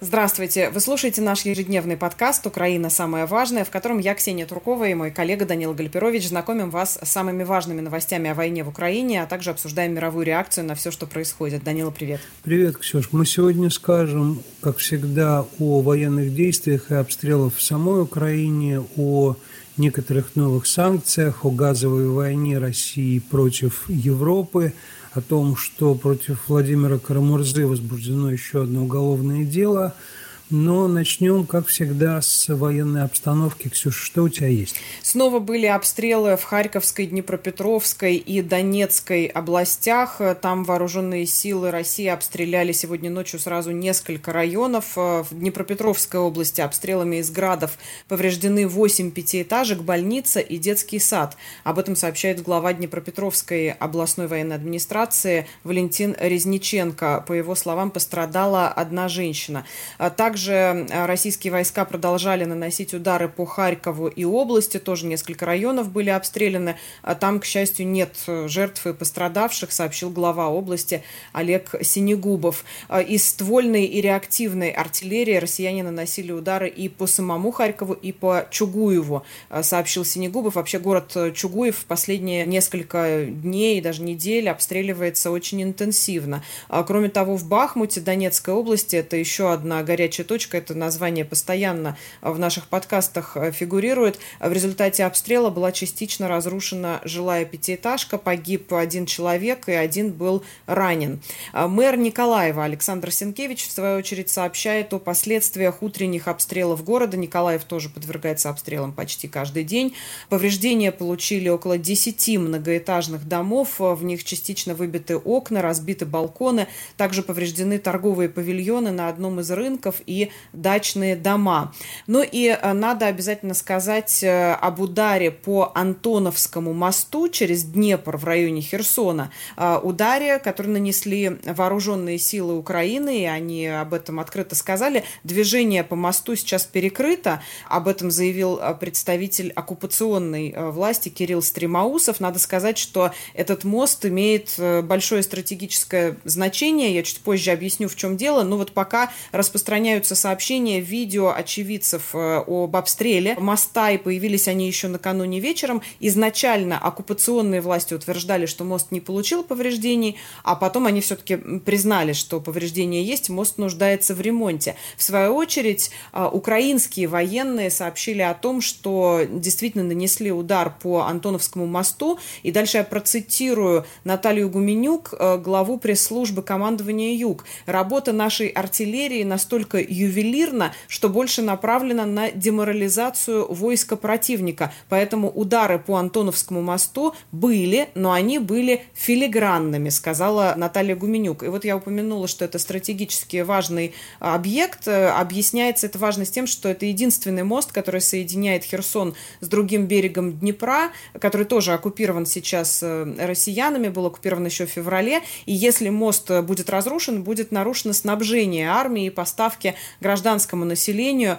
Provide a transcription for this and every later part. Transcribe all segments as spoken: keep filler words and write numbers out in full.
Здравствуйте. Вы слушаете наш ежедневный подкаст «Украина. Самое важное», в котором я, Ксения Туркова, и мой коллега Данила Гальперович знакомим вас с самыми важными новостями о войне в Украине, а также обсуждаем мировую реакцию на все, что происходит. Данила, привет. Привет, Ксюш. Мы сегодня скажем, как всегда, о военных действиях и обстрелах в самой Украине, о некоторых новых санкциях, о газовой войне России против Европы, о том, что против Владимира Карамурзы возбуждено еще одно уголовное дело. Но начнем, как всегда, с военной обстановки. Ксюша, что у тебя есть? Снова были обстрелы в Харьковской, Днепропетровской и Донецкой областях. Там вооруженные силы России обстреляли сегодня ночью сразу несколько районов. В Днепропетровской области обстрелами из градов повреждены восемь пятиэтажек, больница и детский сад. Об этом сообщает глава Днепропетровской областной военной администрации Валентин Резниченко. По его словам, пострадала одна женщина. Также Также российские войска продолжали наносить удары по Харькову и области. Тоже несколько районов были обстреляны. Там, к счастью, нет жертв и пострадавших, сообщил глава области Олег Синегубов. Из ствольной и реактивной артиллерии россияне наносили удары и по самому Харькову, и по Чугуеву, сообщил Синегубов. Вообще город Чугуев в последние несколько дней, даже недель обстреливается очень интенсивно. Кроме того, в Бахмуте Донецкой области, это еще одна горячая точка, это название постоянно в наших подкастах фигурирует. В результате обстрела была частично разрушена жилая пятиэтажка, погиб один человек и один был ранен. Мэр Николаева Александр Сенкевич, в свою очередь, сообщает о последствиях утренних обстрелов города. Николаев тоже подвергается обстрелам почти каждый день. Повреждения получили около десяти многоэтажных домов, в них частично выбиты окна, разбиты балконы, также повреждены торговые павильоны на одном из рынков и дачные дома. Ну и надо обязательно сказать об ударе по Антоновскому мосту через Днепр в районе Херсона. Ударе, который нанесли вооруженные силы Украины, и они об этом открыто сказали. Движение по мосту сейчас перекрыто. Об этом заявил представитель оккупационной власти Кирилл Стремоусов. Надо сказать, что этот мост имеет большое стратегическое значение. Я чуть позже объясню, в чем дело. Но вот пока распространяются сообщения, видео очевидцев об обстреле моста, и появились они еще накануне вечером. Изначально оккупационные власти утверждали, что мост не получил повреждений, а потом они все-таки признали, что повреждения есть, мост нуждается в ремонте. В свою очередь, украинские военные сообщили о том, что действительно нанесли удар по Антоновскому мосту. И дальше я процитирую Наталью Гуменюк, главу пресс-службы командования «Юг». Работа нашей артиллерии настолько ювелирно, что больше направлено на деморализацию войска противника. Поэтому удары по Антоновскому мосту были, но они были филигранными, сказала Наталья Гуменюк. И вот я упомянула, что это стратегически важный объект. Объясняется эта важность тем, что это единственный мост, который соединяет Херсон с другим берегом Днепра, который тоже оккупирован сейчас россиянами, был оккупирован еще в феврале. И если мост будет разрушен, будет нарушено снабжение армии и поставки гражданскому населению,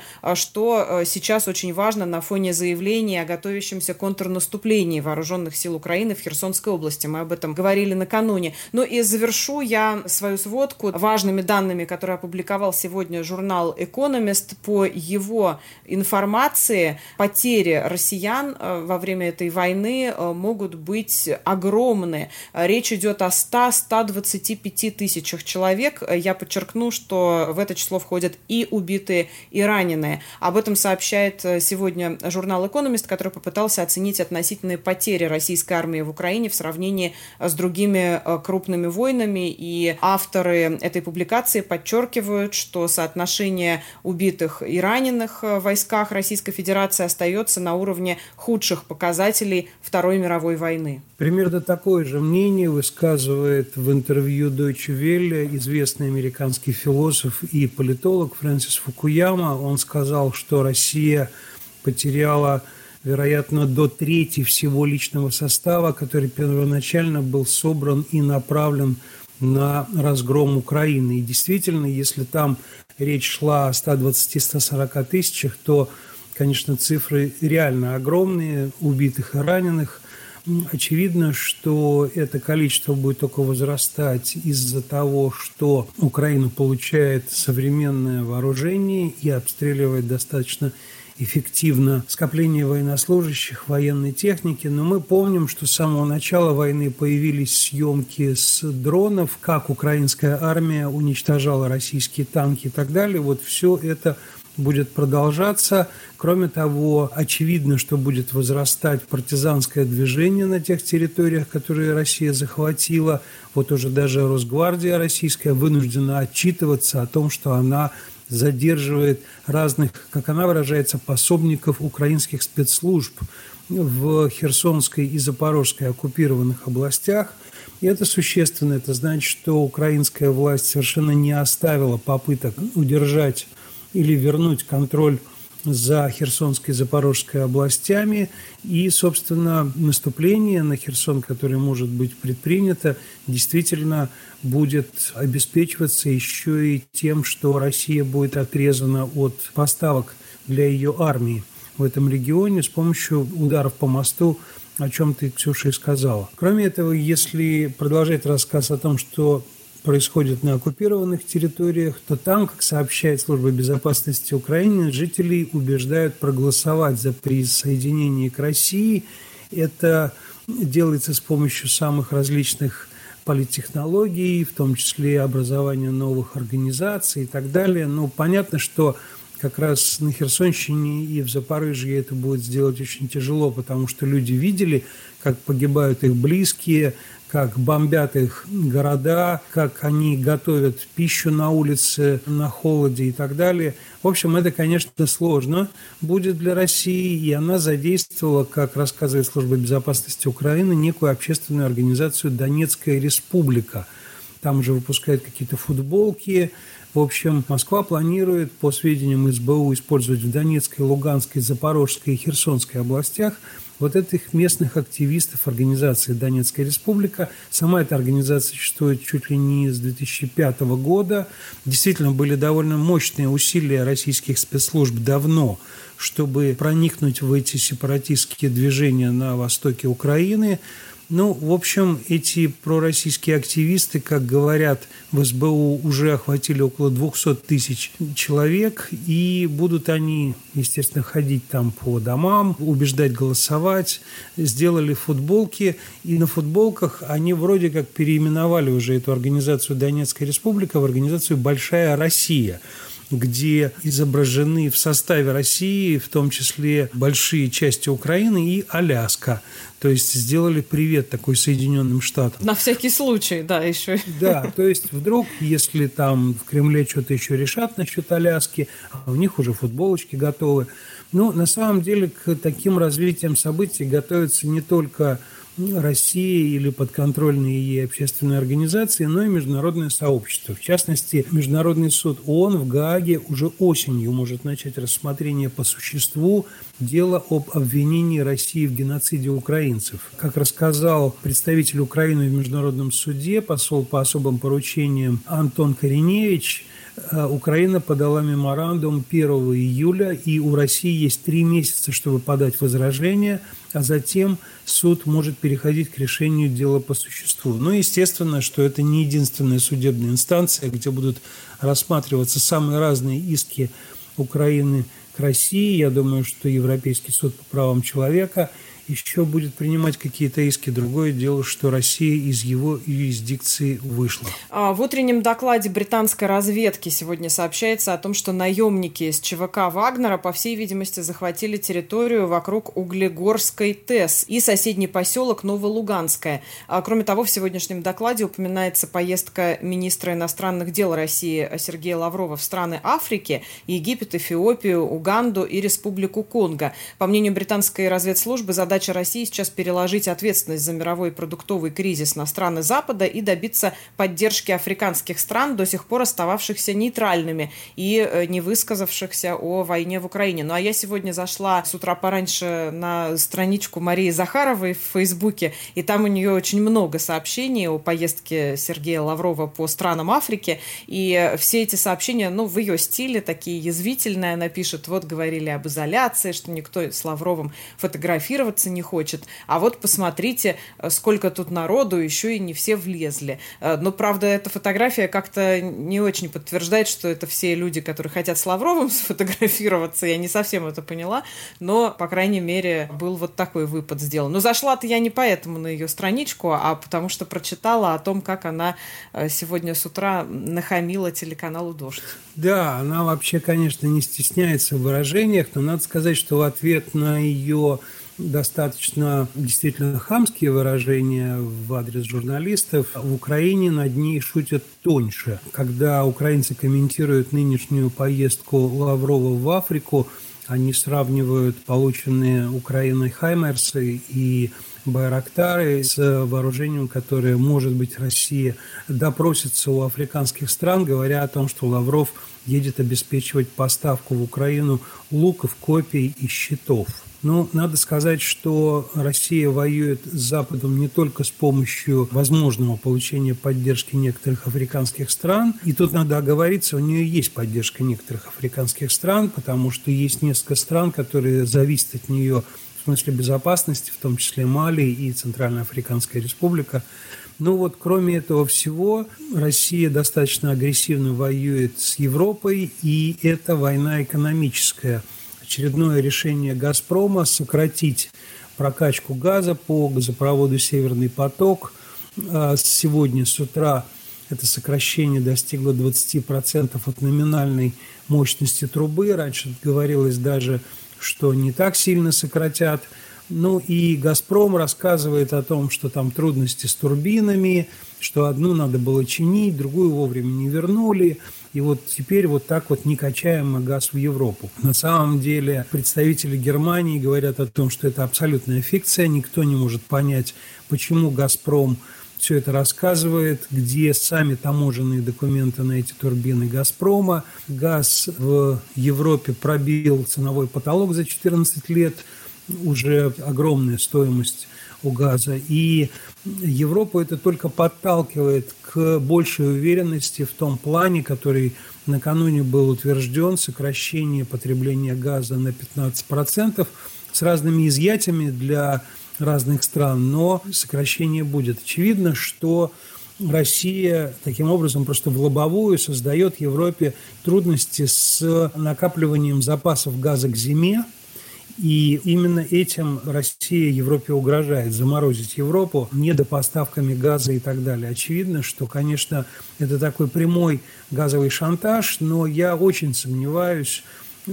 что сейчас очень важно на фоне заявления о готовящемся контрнаступлении вооруженных сил Украины в Херсонской области. Мы об этом говорили накануне. Ну и завершу я свою сводку важными данными, которые опубликовал сегодня журнал «Экономист». По его информации, потери россиян во время этой войны могут быть огромные. Речь идет о ста — ста двадцати пяти тысячах человек. Я подчеркну, что в это число входят и убитые, и раненые. Об этом сообщает сегодня журнал «Экономист», который попытался оценить относительные потери российской армии в Украине в сравнении с другими крупными войнами. И авторы этой публикации подчеркивают, что соотношение убитых и раненых в войсках Российской Федерации остается на уровне худших показателей Второй мировой войны. Примерно такое же мнение высказывает в интервью Deutsche Welle известный американский философ и политолог Фрэнсис Фукуяма. Он сказал, что Россия потеряла, вероятно, до трети всего личного состава, который первоначально был собран и направлен на разгром Украины. И действительно, если там речь шла о ста двадцати — ста сорока тысячах, то, конечно, цифры реально огромные, убитых и раненых. Очевидно, что это количество будет только возрастать из-за того, что Украина получает современное вооружение и обстреливает достаточно эффективно скопление военнослужащих, военной техники. Но мы помним, что с самого начала войны появились съемки с дронов, как украинская армия уничтожала российские танки и так далее. Вот все это будет продолжаться. Кроме того, очевидно, что будет возрастать партизанское движение на тех территориях, которые Россия захватила. Вот уже даже Росгвардия российская вынуждена отчитываться о том, что она задерживает разных, как она выражается, пособников украинских спецслужб в Херсонской и Запорожской оккупированных областях. И это существенно. Это значит, что украинская власть совершенно не оставила попыток удержать или вернуть контроль за Херсонской и Запорожской областями. И, собственно, наступление на Херсон, которое может быть предпринято, действительно будет обеспечиваться еще и тем, что Россия будет отрезана от поставок для ее армии в этом регионе с помощью ударов по мосту, о чем ты, Ксюша, и сказала. Кроме этого, если продолжать рассказ о том, что происходит на оккупированных территориях, то там, как сообщает Служба безопасности Украины, жителей убеждают проголосовать за присоединение к России. Это делается с помощью самых различных политтехнологий, в том числе образования новых организаций и так далее. Но понятно, что как раз на Херсонщине и в Запорожье это будет сделать очень тяжело, потому что люди видели, как погибают их близкие, как бомбят их города, как они готовят пищу на улице, на холоде и так далее. В общем, это, конечно, сложно будет для России, и она задействовала, как рассказывает Служба безопасности Украины, некую общественную организацию «Донецкая республика». Там уже выпускают какие-то футболки. В общем, Москва планирует, по сведениям СБУ, использовать в Донецкой, Луганской, Запорожской и Херсонской областях вот этих местных активистов организации «Донецкая республика». Сама эта организация существует чуть ли не с две тысячи пятого года. Действительно, были довольно мощные усилия российских спецслужб давно, чтобы проникнуть в эти сепаратистские движения на востоке Украины. Ну, в общем, эти пророссийские активисты, как говорят в СБУ, уже охватили около двести тысяч человек, и будут они, естественно, ходить там по домам, убеждать голосовать, сделали футболки, и на футболках они вроде как переименовали уже эту организацию «Донецкая республика» в организацию «Большая Россия», где изображены в составе России, в том числе большие части Украины и Аляска. То есть сделали привет такой Соединенным Штатам. На всякий случай, да, еще. Да, то есть вдруг, если там в Кремле что-то еще решат насчет Аляски, а у них уже футболочки готовы. Но на самом деле к таким развитиям событий готовятся не только Россия или подконтрольные ей общественные организации, но и международное сообщество. В частности, Международный суд ООН в Гааге уже осенью может начать рассмотрение по существу дела об обвинении России в геноциде украинцев. Как рассказал представитель Украины в Международном суде, посол по особым поручениям Антон Кореневич, Украина подала меморандум первого июля, и у России есть три месяца, чтобы подать возражение, а затем суд может переходить к решению дела по существу. Но естественно, что это не единственная судебная инстанция, где будут рассматриваться самые разные иски Украины к России. Я думаю, что Европейский суд по правам человека еще будет принимать какие-то иски. Другое дело, что Россия из его юрисдикции вышла. В утреннем докладе британской разведки сегодня сообщается о том, что наемники из ЧВК Вагнера, по всей видимости, захватили территорию вокруг Углегорской ТЭС и соседний поселок Новолуганское. Кроме того, в сегодняшнем докладе упоминается поездка министра иностранных дел России Сергея Лаврова в страны Африки, Египет, Эфиопию, Уганду и Республику Конго. По мнению британской разведслужбы, задача России сейчас переложить ответственность за мировой продуктовый кризис на страны Запада и добиться поддержки африканских стран, до сих пор остававшихся нейтральными и не высказавшихся о войне в Украине. Ну а я сегодня зашла с утра пораньше на страничку Марии Захаровой в Фейсбуке, и там у нее очень много сообщений о поездке Сергея Лаврова по странам Африки, и все эти сообщения, ну, в ее стиле, такие язвительные. Она пишет: вот говорили об изоляции, что никто с Лавровым фотографироваться не хочет. А вот посмотрите, сколько тут народу, еще и не все влезли. Но, правда, эта фотография как-то не очень подтверждает, что это все люди, которые хотят с Лавровым сфотографироваться. Я не совсем это поняла, но, по крайней мере, был вот такой выпад сделан. Но зашла-то я не поэтому на ее страничку, а потому что прочитала о том, как она сегодня с утра нахамила телеканалу «Дождь». Да, она вообще, конечно, не стесняется в выражениях, но надо сказать, что в ответ на ее достаточно действительно хамские выражения в адрес журналистов, в Украине над ней шутят тоньше. Когда украинцы комментируют нынешнюю поездку Лаврова в Африку, они сравнивают полученные Украиной «Хаймерсы» и «Байрактары» с вооружением, которое, может быть, Россия допросится у африканских стран, говоря о том, что Лавров едет обеспечивать поставку в Украину луков, копий и щитов. Ну, надо сказать, что Россия воюет с Западом не только с помощью возможного получения поддержки некоторых африканских стран. И тут надо оговориться, у нее есть поддержка некоторых африканских стран, потому что есть несколько стран, которые зависят от нее в смысле безопасности, в том числе Мали и Центральноафриканская Республика. Ну вот, кроме этого всего, Россия достаточно агрессивно воюет с Европой, и это война экономическая. Очередное решение «Газпрома» сократить прокачку газа по газопроводу «Северный поток». Сегодня с утра это сокращение достигло двадцать процентов от номинальной мощности трубы. Раньше говорилось даже, что не так сильно сократят. Ну и «Газпром» рассказывает о том, что там трудности с турбинами, что одну надо было чинить, другую вовремя не вернули. И вот теперь вот так вот не качаем мы газ в Европу. На самом деле представители Германии говорят о том, что это абсолютная фикция. Никто не может понять, почему «Газпром» все это рассказывает, где сами таможенные документы на эти турбины «Газпрома». Газ в Европе пробил ценовой потолок за четырнадцать лет. Уже огромная стоимость у газа. И Европу это только подталкивает к большей уверенности в том плане, который накануне был утвержден, сокращение потребления газа на пятнадцать процентов с разными изъятиями для разных стран, но сокращение будет. Очевидно, что Россия таким образом просто в лобовую создает Европе трудности с накапливанием запасов газа к зиме. И именно этим Россия Европе угрожает, заморозить Европу недопоставками газа и так далее. Очевидно, что, конечно, это такой прямой газовый шантаж, но я очень сомневаюсь,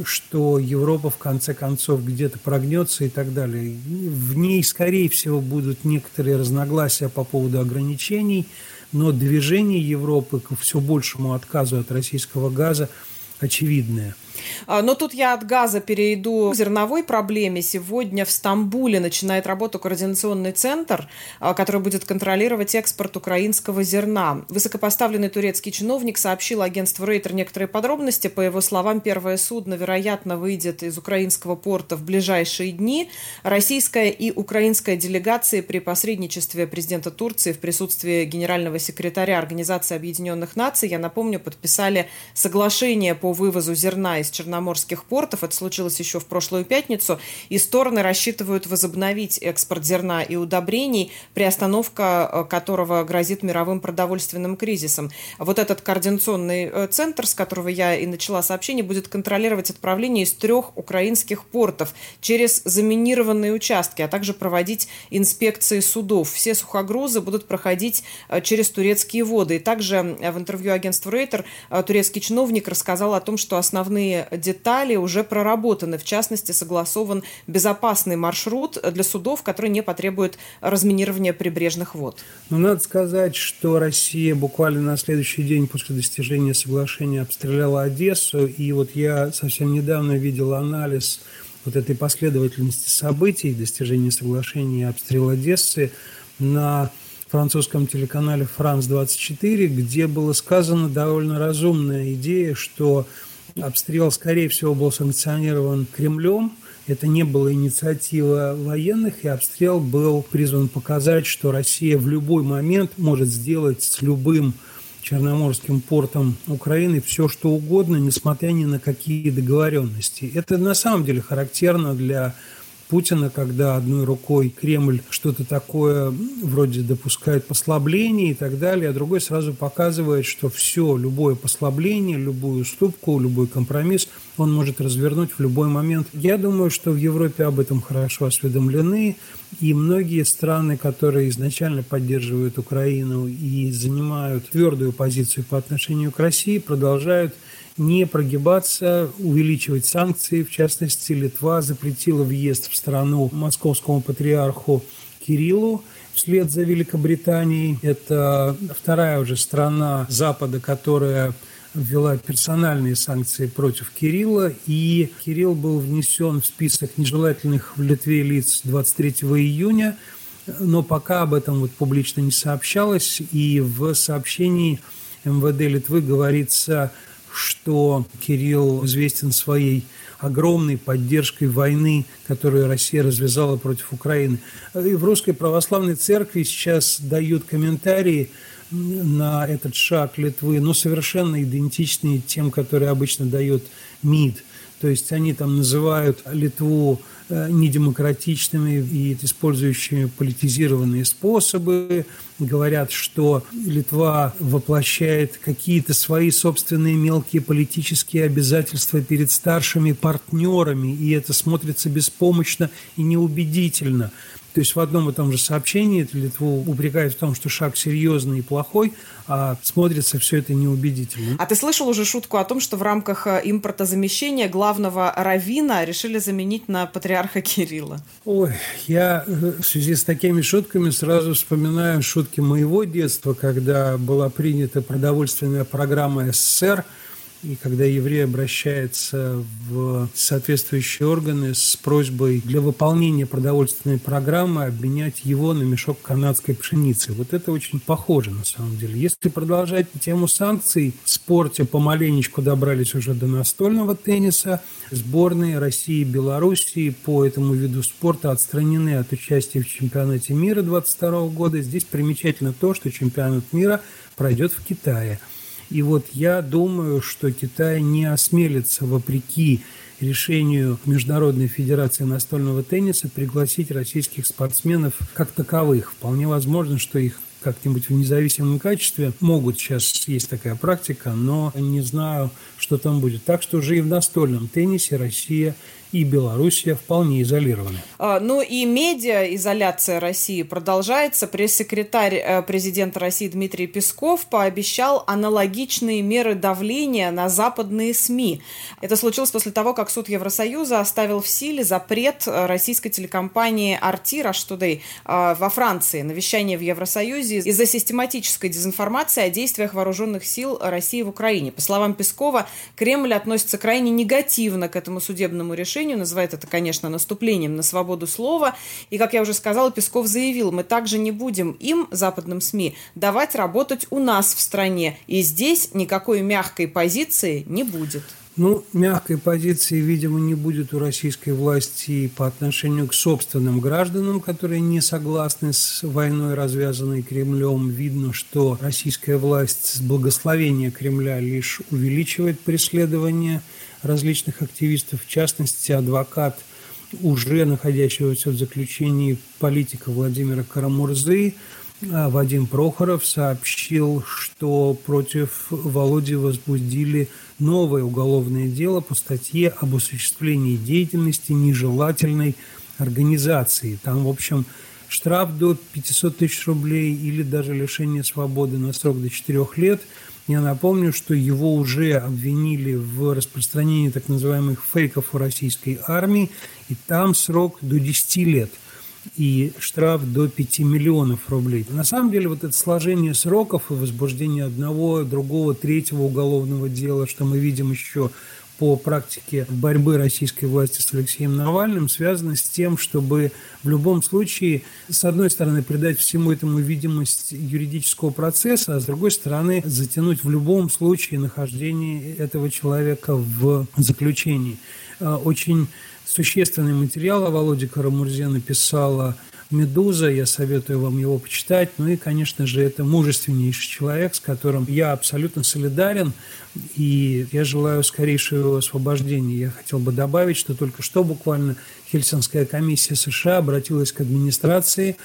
что Европа в конце концов где-то прогнется и так далее. В ней, скорее всего, будут некоторые разногласия по поводу ограничений, но движение Европы к все большему отказу от российского газа очевидное. Но тут я от газа перейду к зерновой проблеме. Сегодня в Стамбуле начинает работу координационный центр, который будет контролировать экспорт украинского зерна. Высокопоставленный турецкий чиновник сообщил агентству Рейтер некоторые подробности. По его словам, первое судно, вероятно, выйдет из украинского порта в ближайшие дни. Российская и украинская делегации при посредничестве президента Турции в присутствии генерального секретаря Организации Объединенных Наций, я напомню, подписали соглашение по вывозу зерна из черноморских портов. Это случилось еще в прошлую пятницу. И стороны рассчитывают возобновить экспорт зерна и удобрений, приостановка которого грозит мировым продовольственным кризисом. Вот этот координационный центр, с которого я и начала сообщение, будет контролировать отправление из трех украинских портов через заминированные участки, а также проводить инспекции судов. Все сухогрузы будут проходить через турецкие воды. И также в интервью агентству Рейтер турецкий чиновник рассказал о том, что основные детали уже проработаны. В частности, согласован безопасный маршрут для судов, который не потребует разминирования прибрежных вод. Но надо сказать, что Россия буквально на следующий день после достижения соглашения обстреляла Одессу. И вот я совсем недавно видел анализ вот этой последовательности событий, достижения соглашения и обстрела Одессы на французском телеканале «Франс двадцать четыре», где было сказано довольно разумная идея, что обстрел, скорее всего, был санкционирован Кремлем. Это не была инициатива военных, и обстрел был призван показать, что Россия в любой момент может сделать с любым черноморским портом Украины все, что угодно, несмотря ни на какие договоренности. Это на самом деле характерно для Путина, когда одной рукой Кремль что-то такое вроде допускает послабление и так далее, а другой сразу показывает, что все, любое послабление, любую уступку, любой компромисс он может развернуть в любой момент. Я думаю, что в Европе об этом хорошо осведомлены, и многие страны, которые изначально поддерживают Украину и занимают твердую позицию по отношению к России, продолжают не прогибаться, увеличивать санкции. В частности, Литва запретила въезд в страну московскому патриарху Кириллу вслед за Великобританией. Это вторая уже страна Запада, которая ввела персональные санкции против Кирилла, и Кирилл был внесен в список нежелательных в Литве лиц двадцать третьего июня, но пока об этом вот публично не сообщалось, и в сообщении эм вэ дэ Литвы говорится, что Кирилл известен своей огромной поддержкой войны, которую Россия развязала против Украины. И в Русской Православной Церкви сейчас дают комментарии на этот шаг Литвы, но совершенно идентичные тем, которые обычно дает МИД. То есть они там называют Литву недемократичными и использующими политизированные способы, говорят, что Литва воплощает какие-то свои собственные мелкие политические обязательства перед старшими партнерами, и это смотрится беспомощно и неубедительно. То есть в одном и том же сообщении Литву упрекают в том, что шаг серьезный и плохой, а смотрится все это неубедительно. А ты слышал уже шутку о том, что в рамках импортозамещения главного раввина решили заменить на патриарха Кирилла? Ой, я в связи с такими шутками сразу вспоминаю шутки моего детства, когда была принята продовольственная программа эс эс эс эр, и когда еврей обращается в соответствующие органы с просьбой для выполнения продовольственной программы обменять его на мешок канадской пшеницы. Вот это очень похоже на самом деле. Если продолжать тему санкций, в спорте помаленечку добрались уже до настольного тенниса. Сборные России и Белоруссии по этому виду спорта отстранены от участия в чемпионате мира две тысячи двадцать второго года. Здесь примечательно то, что чемпионат мира пройдет в Китае. И вот я думаю, что Китай не осмелится, вопреки решению Международной Федерации настольного тенниса, пригласить российских спортсменов как таковых. Вполне возможно, что их как-нибудь в независимом качестве могут, сейчас есть такая практика, но не знаю, что там будет. Так что уже и в настольном теннисе Россия и Белоруссия вполне изолированы. Ну и медиаизоляция России продолжается. Пресс-секретарь президента России Дмитрий Песков пообещал аналогичные меры давления на западные СМИ. Это случилось после того, как суд Евросоюза оставил в силе запрет российской телекомпании ар ти Russia Today во Франции на вещание в Евросоюзе из-за систематической дезинформации о действиях вооруженных сил России в Украине. По словам Пескова, Кремль относится крайне негативно к этому судебному решению, называет это, конечно, наступлением на свободу слова. И, как я уже сказала, Песков заявил, мы также не будем им, западным СМИ, давать работать у нас в стране. И здесь никакой мягкой позиции не будет. Ну, мягкой позиции, видимо, не будет у российской власти по отношению к собственным гражданам, которые не согласны с войной, развязанной Кремлем. Видно, что российская власть с благословения Кремля лишь увеличивает преследование различных активистов, в частности, адвокат уже находящегося в заключении политика Владимира Карамурзы, Вадим Прохоров, сообщил, что против Володи возбудили новое уголовное дело по статье об осуществлении деятельности нежелательной организации. Там, в общем, штраф до пятьсот тысяч рублей или даже лишение свободы на срок до четырех лет. Я напомню, что его уже обвинили в распространении так называемых фейков у российской армии, и там срок до десяти лет и штраф до пяти миллионов рублей. На самом деле вот это сложение сроков и возбуждение одного, другого, третьего уголовного дела, что мы видим еще по практике борьбы российской власти с Алексеем Навальным, связано с тем, чтобы в любом случае, с одной стороны, придать всему этому видимость юридического процесса, а с другой стороны, затянуть в любом случае нахождение этого человека в заключении. Очень существенный материал о Володе Карамурзе написала «Медуза». Я советую вам его почитать. Ну и, конечно же, это мужественнейший человек, с которым я абсолютно солидарен, и я желаю скорейшего его освобождения. Я хотел бы добавить, что только что буквально Хельсинская комиссия США обратилась к администрации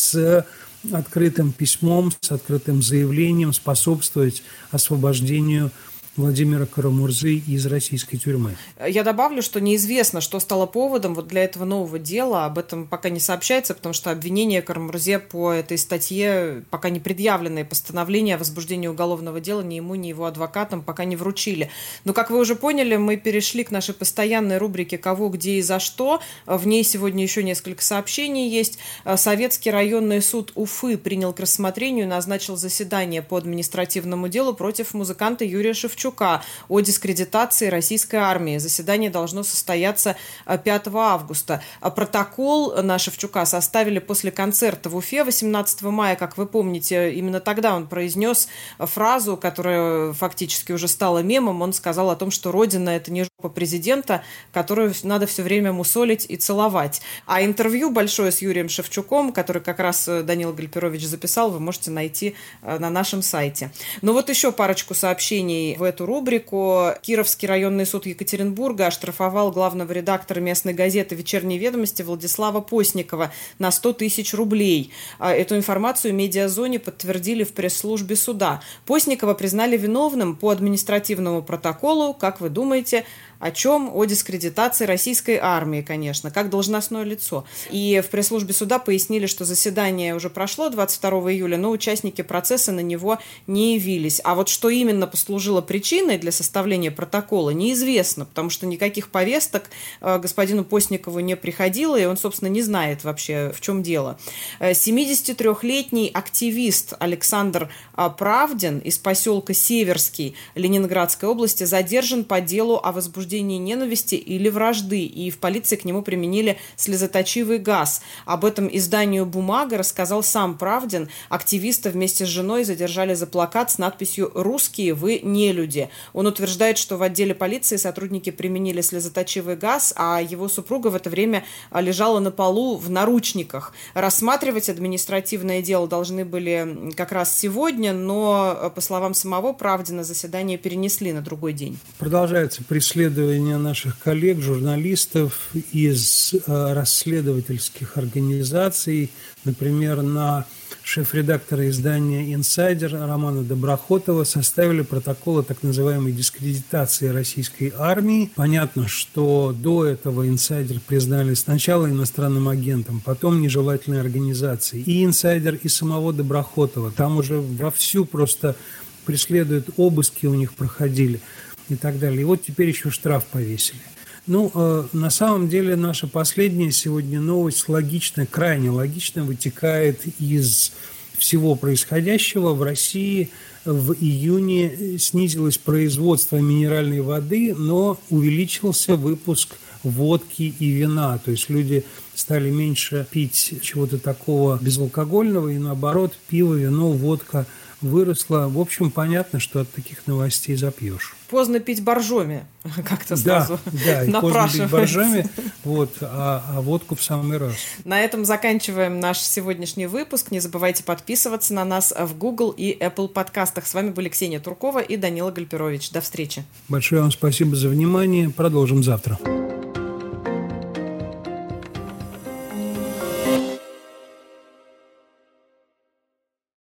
с открытым письмом, с открытым заявлением способствовать освобождению Владимира Карамурзы из российской тюрьмы. Я добавлю, что неизвестно, что стало поводом вот для этого нового дела. Об этом пока не сообщается, потому что обвинение Карамурзе по этой статье пока не предъявлено, и постановление о возбуждении уголовного дела ни ему, ни его адвокатам пока не вручили. Но, как вы уже поняли, мы перешли к нашей постоянной рубрике «Кого, где и за что». В ней сегодня еще несколько сообщений есть. Советский районный суд Уфы принял к рассмотрению и назначил заседание по административному делу против музыканта Юрия Шевчука о дискредитации российской армии. Заседание должно состояться пятого августа. Протокол на Шевчука составили после концерта в Уфе восемнадцатого мая. Как вы помните, именно тогда он произнес фразу, которая фактически уже стала мемом. Он сказал о том, что Родина – это не жопа президента, которую надо все время мусолить и целовать. А интервью большое с Юрием Шевчуком, который как раз Данила Гальперович записал, вы можете найти на нашем сайте. Но вот еще парочку сообщений в эту рубрику. Кировский районный суд Екатеринбурга оштрафовал главного редактора местной газеты «Вечерние ведомости» Владислава Постникова на сто тысяч рублей. Эту информацию Медиазоне подтвердили в пресс-службе суда. Постникова признали виновным по административному протоколу. Как вы думаете, о чем? О дискредитации российской армии, конечно, как должностное лицо. И в пресс-службе суда пояснили, что заседание уже прошло двадцать второго июля, но участники процесса на него не явились. А вот что именно послужило причиной для составления протокола, неизвестно, потому что никаких повесток господину Постникову не приходило, и он, собственно, не знает вообще, в чем дело. семидесятитрёхлетний активист Александр Правдин из поселка Северский Ленинградской области задержан по делу о возбуждении ненависти или вражды, и в полиции к нему применили слезоточивый газ. Об этом изданию «Бумага» рассказал сам Правдин. Активиста вместе с женой задержали за плакат с надписью «Русские, вы не люди». Он утверждает, что в отделе полиции сотрудники применили слезоточивый газ, а его супруга в это время лежала на полу в наручниках. Рассматривать административное дело должны были как раз сегодня, но, по словам самого Правдина, заседание перенесли на другой день. Продолжается преследование наших коллег, журналистов из э, расследовательских организаций. Например, на шеф-редактора издания «Инсайдер» Романа Доброхотова составили протокол о так называемой дискредитации российской армии. Понятно, что до этого «Инсайдер» признали сначала иностранным агентом, потом нежелательной организацией. И «Инсайдер», и самого Доброхотова. Там уже вовсю просто преследуют, обыски у них проходили и так далее. И вот теперь еще штраф повесили. Ну, э, на самом деле, наша последняя сегодня новость логично, крайне логично вытекает из всего происходящего. В России в июне снизилось производство минеральной воды, но увеличился выпуск водки и вина. То есть люди стали меньше пить чего-то такого безалкогольного, и наоборот, пиво, вино, водка выросла. В общем, понятно, что от таких новостей запьешь. Поздно пить боржоми, как-то сразу да, да, напрашивается. Поздно пить боржоми, вот, а, а водку в самый раз. На этом заканчиваем наш сегодняшний выпуск. Не забывайте подписываться на нас в Google и Apple подкастах. С вами были Ксения Туркова и Данила Гальперович. До встречи. Большое вам спасибо за внимание. Продолжим завтра.